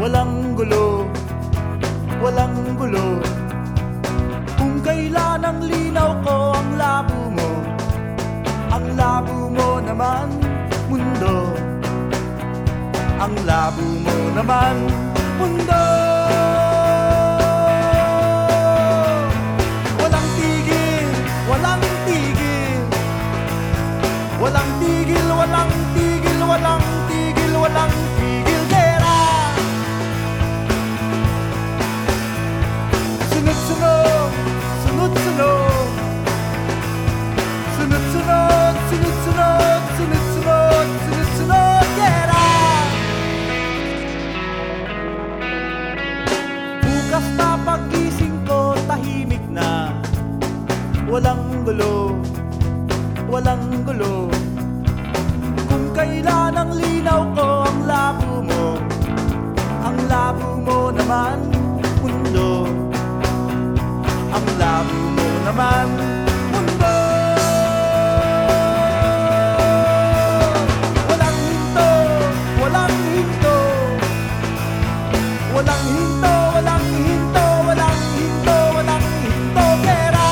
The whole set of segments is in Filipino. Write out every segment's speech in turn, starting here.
walang gulo, walang gulo. Kung kailan ang linaw ko, ang labo mo, ang labo mo naman, mundo. Ang labo mo naman, mundo. Walang tigil, walang tigil, walang tigil, walang tigil, walang tigil, walang tigil, gera. Sunod-sunod, sunod-sunod, sunod-sunod, sunod-sunod, sunod-sunod, sunod-sunod, gera. Bukas na pag-gising ko, tahimik na, walang gulo, walang gulo. Kung kailan ang linaw ko, ang labo mo, ang labo mo naman, mundo. Ang labo mo naman, mundo. Walang hinto, walang hinto, walang hinto, walang hinto, walang hinto, walang hinto, pera.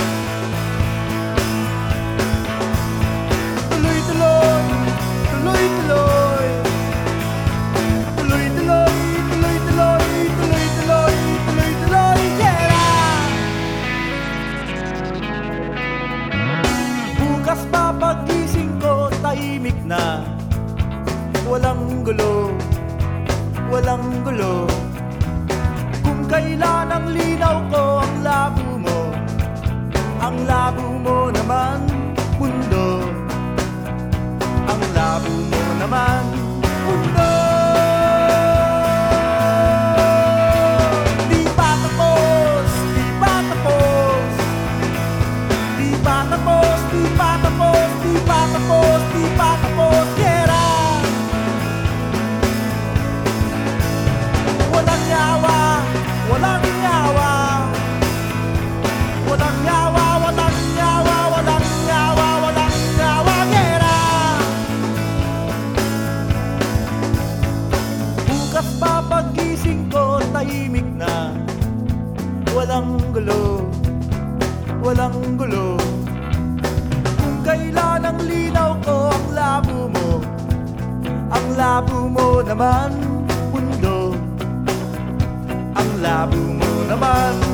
Tuloy-tuloy, tuloy-tuloy, tuloy-tuloy, tuloy-tuloy, tuloy-tuloy, tuloy-tuloy, pera. Bukas pa pag-gising ko, tahimik na, walang gulo, walang gulo. Kung kailan ang linaw ko, ang labo mo, ang labo mo naman, mundo. Ang labo mo naman, mundo. Di pa tapos, di pa tapos, di pa tapos, di pa tapos, di pa tapos, di pa tapos, gera. Walang yawa, walang yawa, walang yawa, walang yawa, walang yawa, walang yawa, gera. Bukas pa pag-gising ko, tahimik na, walang gulo, walang gulo. Kung kailan ang linaw ko, ang labo mo, ang labo mo naman, mundo. Ang labo mo naman,